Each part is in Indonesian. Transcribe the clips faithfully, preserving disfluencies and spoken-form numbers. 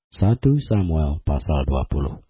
satu Samuel pasal dua puluh.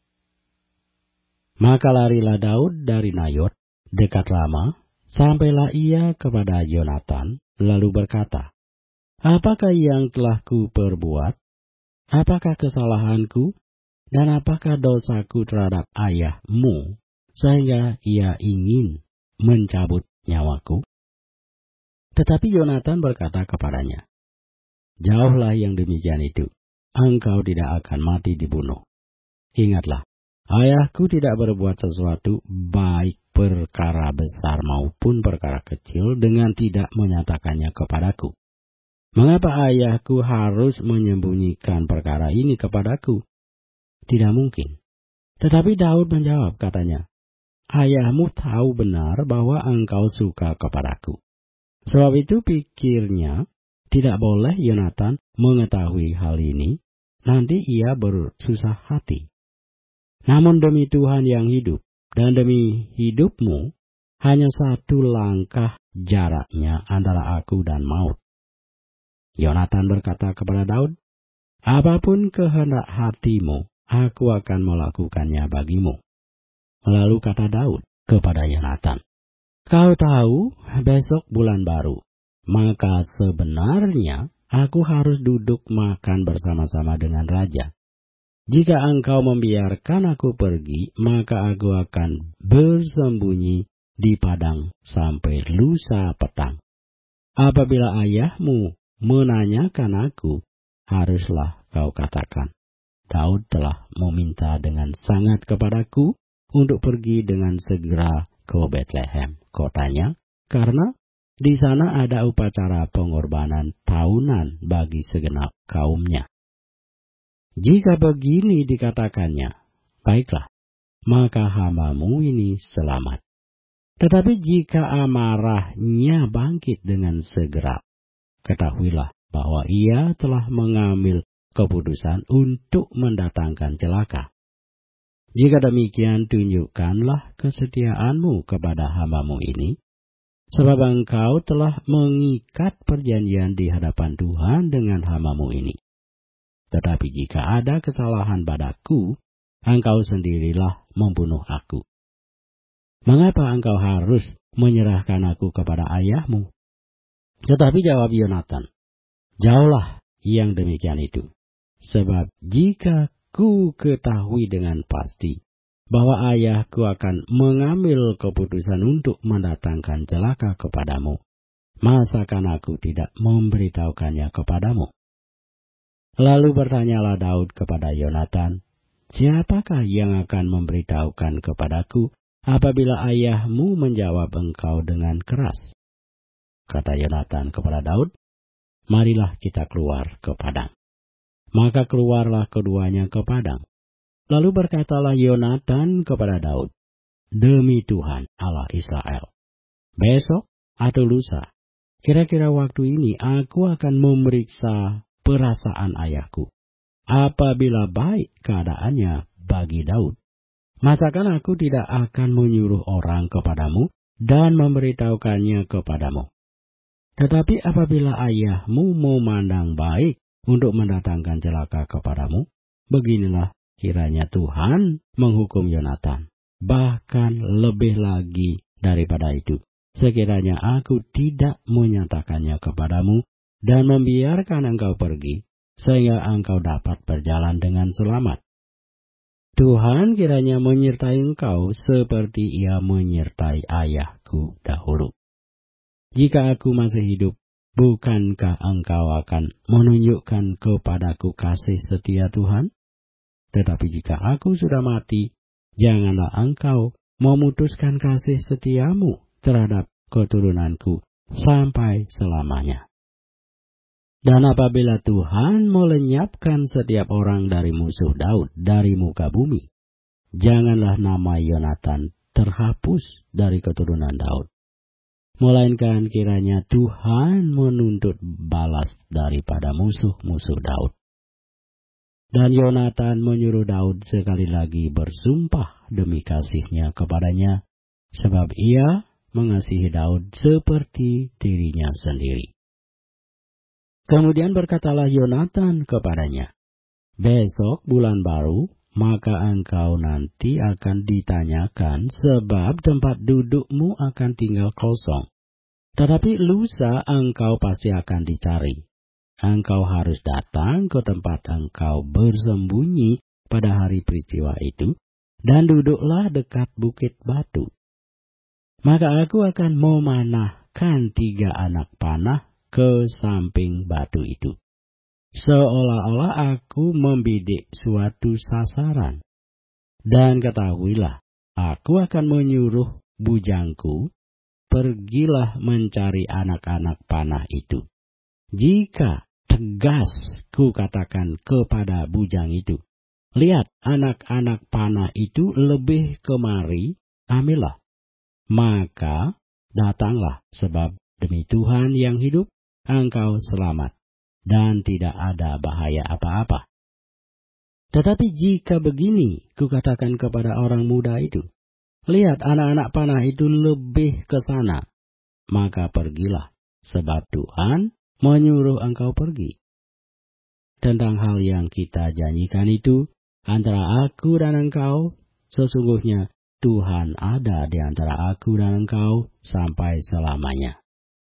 Maka larilah Daud dari Nayot, dekat Rama, sampailah ia kepada Yonatan, lalu berkata, "Apakah yang telah ku perbuat? Apakah kesalahanku? Dan apakah dosaku terhadap ayahmu, sehingga ia ingin mencabut nyawaku?" Tetapi Yonatan berkata kepadanya, "Jauhlah yang demikian itu, engkau tidak akan mati dibunuh. Ingatlah, ayahku tidak berbuat sesuatu baik perkara besar maupun perkara kecil dengan tidak menyatakannya kepadaku. Mengapa ayahku harus menyembunyikan perkara ini kepadaku? Tidak mungkin." Tetapi Daud menjawab, katanya, "Ayahmu tahu benar bahwa engkau suka kepadaku. Sebab itu pikirnya, tidak boleh Yonatan mengetahui hal ini, nanti ia bersusah hati. Namun demi Tuhan yang hidup, dan demi hidupmu, hanya satu langkah jaraknya antara aku dan maut." Yonatan berkata kepada Daud, "Apapun kehendak hatimu, aku akan melakukannya bagimu." Lalu kata Daud kepada Yonatan, "Kau tahu, besok bulan baru, maka sebenarnya aku harus duduk makan bersama-sama dengan raja. Jika engkau membiarkan aku pergi, maka aku akan bersembunyi di padang sampai lusa petang. Apabila ayahmu menanyakan aku, haruslah kau katakan, Daud telah meminta dengan sangat kepadaku untuk pergi dengan segera ke Betlehem, kotanya, karena di sana ada upacara pengorbanan tahunan bagi segenap kaumnya. Jika begini dikatakannya, baiklah, maka hamba-Mu ini selamat. Tetapi jika amarahnya bangkit dengan segera, ketahuilah bahwa ia telah mengambil keputusan untuk mendatangkan celaka. Jika demikian, tunjukkanlah kesetiaan-Mu kepada hamba-Mu ini, sebab engkau telah mengikat perjanjian di hadapan Tuhan dengan hamba-Mu ini. Tetapi jika ada kesalahan padaku, engkau sendirilah membunuh aku. Mengapa engkau harus menyerahkan aku kepada ayahmu?" Tetapi jawab Yonatan, "Jauhlah yang demikian itu. Sebab jika ku ketahui dengan pasti bahwa ayahku akan mengambil keputusan untuk mendatangkan celaka kepadamu, masakan aku tidak memberitahukannya kepadamu?" Lalu bertanyalah Daud kepada Yonatan, "Siapakah yang akan memberitahukan kepadaku apabila ayahmu menjawab engkau dengan keras?" Kata Yonatan kepada Daud, "Marilah kita keluar ke padang." Maka keluarlah keduanya ke padang. Lalu berkatalah Yonatan kepada Daud, "Demi Tuhan Allah Israel, besok atau lusa, kira-kira waktu ini aku akan memeriksa perasaan ayahku. Apabila baik keadaannya bagi Daud, masakan aku tidak akan menyuruh orang kepadamu dan memberitahukannya kepadamu. Tetapi apabila ayahmu memandang baik untuk mendatangkan celaka kepadamu, beginilah kiranya Tuhan menghukum Yonatan. Bahkan lebih lagi daripada itu, sekiranya aku tidak menyatakannya kepadamu dan membiarkan engkau pergi, sehingga engkau dapat berjalan dengan selamat. Tuhan kiranya menyertai engkau seperti Ia menyertai ayahku dahulu. Jika aku masih hidup, bukankah engkau akan menunjukkan kepadaku kasih setia Tuhan? Tetapi jika aku sudah mati, janganlah engkau memutuskan kasih setiamu terhadap keturunanku sampai selamanya. Dan apabila Tuhan melenyapkan setiap orang dari musuh Daud dari muka bumi, janganlah nama Yonatan terhapus dari keturunan Daud. Melainkan kiranya Tuhan menuntut balas daripada musuh-musuh Daud. Dan Yonatan menyuruh Daud sekali lagi bersumpah demi kasihnya kepadanya, sebab ia mengasihi Daud seperti dirinya sendiri. Kemudian berkatalah Yonatan kepadanya, besok bulan baru, maka engkau nanti akan ditanyakan sebab tempat dudukmu akan tinggal kosong. Tetapi lusa engkau pasti akan dicari. Engkau harus datang ke tempat engkau bersembunyi pada hari peristiwa itu, dan duduklah dekat bukit batu. Maka aku akan memanahkan tiga anak panah ke samping batu itu, seolah-olah aku membidik suatu sasaran. Dan ketahuilah, aku akan menyuruh bujangku, pergilah mencari anak-anak panah itu. Jika tegas ku katakan kepada bujang itu, lihat, anak-anak panah itu lebih kemari, ambillah. Maka datanglah, sebab demi Tuhan yang hidup, engkau selamat, dan tidak ada bahaya apa-apa. Tetapi jika begini ku katakan kepada orang muda itu, lihat, anak-anak panah itu lebih ke sana, maka pergilah, sebab Tuhan menyuruh engkau pergi. Tentang hal yang kita janjikan itu, antara aku dan engkau, sesungguhnya Tuhan ada di antara aku dan engkau sampai selamanya.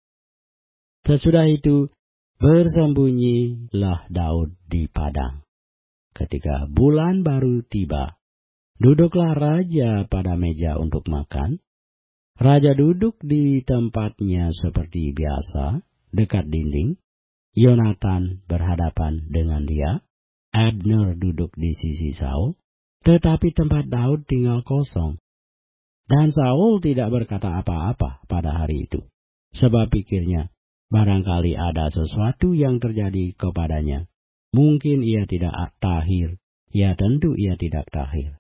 Sesudah itu, bersembunyilah Daud di padang. Ketika bulan baru tiba, duduklah raja pada meja untuk makan. Raja duduk di tempatnya seperti biasa, dekat dinding. Yonatan berhadapan dengan dia. Abner duduk di sisi Saul, tetapi tempat Daud tinggal kosong. Dan Saul tidak berkata apa-apa pada hari itu, sebab pikirnya, barangkali ada sesuatu yang terjadi kepadanya. Mungkin ia tidak tahir, ya tentu ia tidak tahir.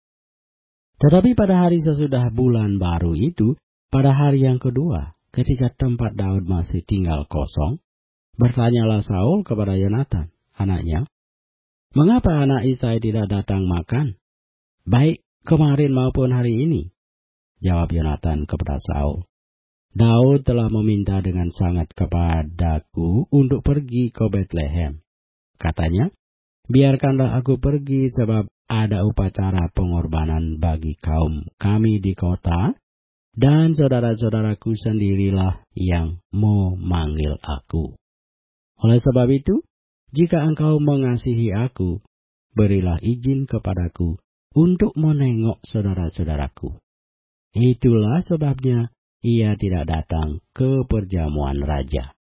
Tetapi pada hari sesudah bulan baru itu, pada hari yang kedua, ketika tempat Daud masih tinggal kosong, bertanyalah Saul kepada Yonatan, anaknya, mengapa anak Isai tidak datang makan, baik kemarin maupun hari ini? Jawab Yonatan kepada Saul, Daud telah meminta dengan sangat kepadaku untuk pergi ke Betlehem. Katanya, biarkanlah aku pergi sebab ada upacara pengorbanan bagi kaum kami di kota, dan saudara-saudaraku sendirilah yang memanggil aku. Oleh sebab itu, jika engkau mengasihi aku, berilah izin kepadaku untuk menengok saudara-saudaraku. Itulah sebabnya ia tidak datang ke perjamuan raja.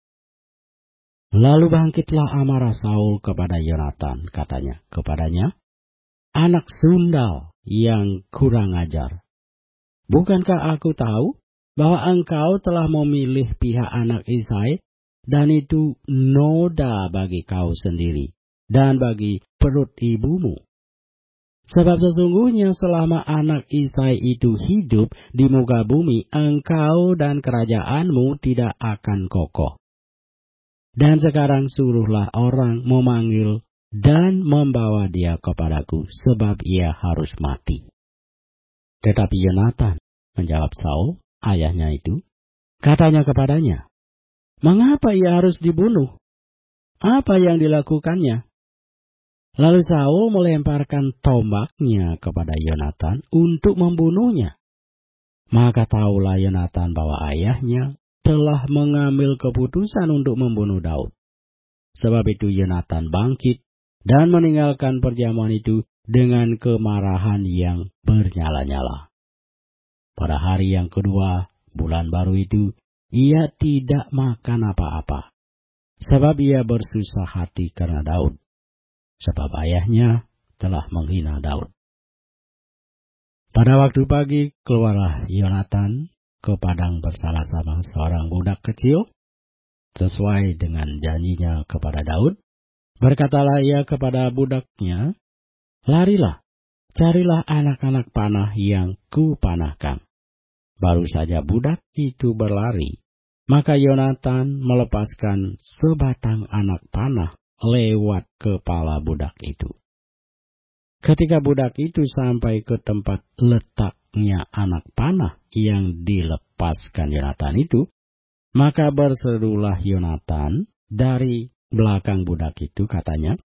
Lalu bangkitlah amarah Saul kepada Yonatan, katanya kepadanya, anak sundal yang kurang ajar. Bukankah aku tahu bahwa engkau telah memilih pihak anak Isai, dan itu noda bagi kau sendiri dan bagi perut ibumu? Sebab sesungguhnya selama anak Isai itu hidup di muka bumi, engkau dan kerajaanmu tidak akan kokoh. Dan sekarang suruhlah orang memanggil dan membawa dia kepadaku, sebab ia harus mati. Tetapi Yonatan menjawab Saul, ayahnya itu, katanya kepadanya, mengapa ia harus dibunuh? Apa yang dilakukannya? Lalu Saul melemparkan tombaknya kepada Yonatan untuk membunuhnya. Maka tahulah Yonatan bahwa ayahnya telah mengambil keputusan untuk membunuh Daud. Sebab itu Yonatan bangkit dan meninggalkan perjamuan itu dengan kemarahan yang bernyala-nyala. Pada hari yang kedua, bulan baru itu, ia tidak makan apa-apa. Sebab ia bersusah hati karena Daud. Sebab ayahnya telah menghina Daud. Pada waktu pagi, keluarlah Yonatan ke padang bersama-sama seorang budak kecil, sesuai dengan janjinya kepada Daud. Berkatalah ia kepada budaknya, larilah, carilah anak-anak panah yang kupanahkan. Baru saja budak itu berlari, maka Yonatan melepaskan sebatang anak panah lewat kepala budak itu. Ketika budak itu sampai ke tempat letaknya anak panah yang dilepaskan Yonatan itu, maka berserulah Yonatan dari belakang budak itu, katanya,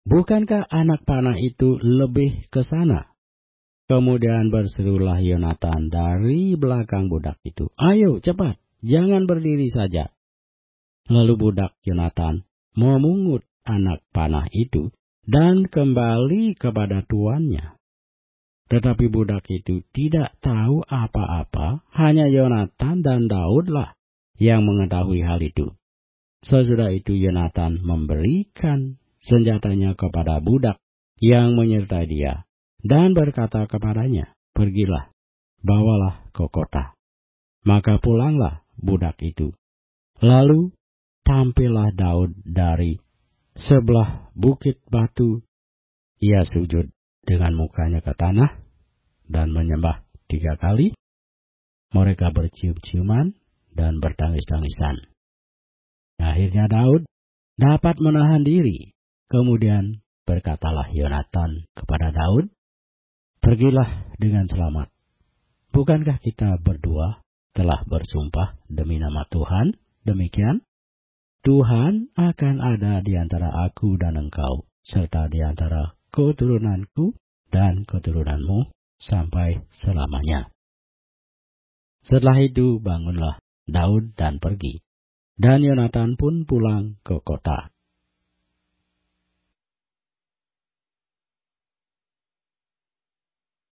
bukankah anak panah itu lebih ke sana?" Kemudian berserulah Yonatan dari belakang budak itu, "Ayo cepat, jangan berdiri saja." Lalu budak Yonatan memungut anak panah itu dan kembali kepada tuannya. Tetapi budak itu tidak tahu apa-apa, hanya Yonatan dan Daudlah yang mengetahui hal itu. Sesudah itu Yonatan memberikan senjatanya kepada budak yang menyertai dia, dan berkata kepadanya, "Pergilah, bawalah ke kota." Maka pulanglah budak itu. Lalu tampillah Daud dari sebelah bukit batu. Ia sujud dengan mukanya ke tanah dan menyembah tiga kali. Mereka bercium-ciuman dan bertangis-tangisan. Akhirnya Daud dapat menahan diri. Kemudian berkatalah Yonatan kepada Daud, "Pergilah dengan selamat. Bukankah kita berdua telah bersumpah demi nama Tuhan demikian? Tuhan akan ada di antara aku dan engkau, serta di antara keturunanku dan keturunanmu sampai selamanya." Setelah itu bangunlah Daud dan pergi, dan Yonatan pun pulang ke kota.